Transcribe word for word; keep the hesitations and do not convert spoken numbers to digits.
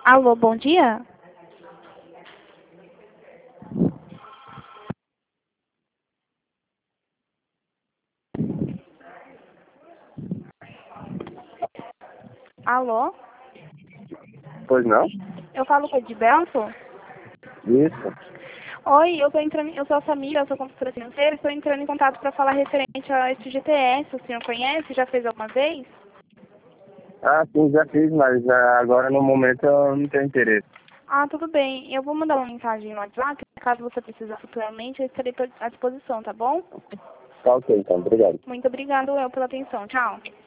Alô, bom dia? Alô? Pois não? Eu falo com o Edilberto? Isso. Oi, eu, tô entrando, eu sou a Samira, eu sou consultora financeira, estou entrando em contato para falar referente ao F G T S. O senhor conhece? Já fez alguma vez? Ah, sim, já fiz, mas ah, agora no momento eu não tenho interesse. Ah, tudo bem. Eu vou mandar uma mensagem no WhatsApp. Caso você precisar futuramente, eu estarei à disposição, tá bom? Tá ok, então. Obrigado. Muito obrigada eu pela atenção. Tchau.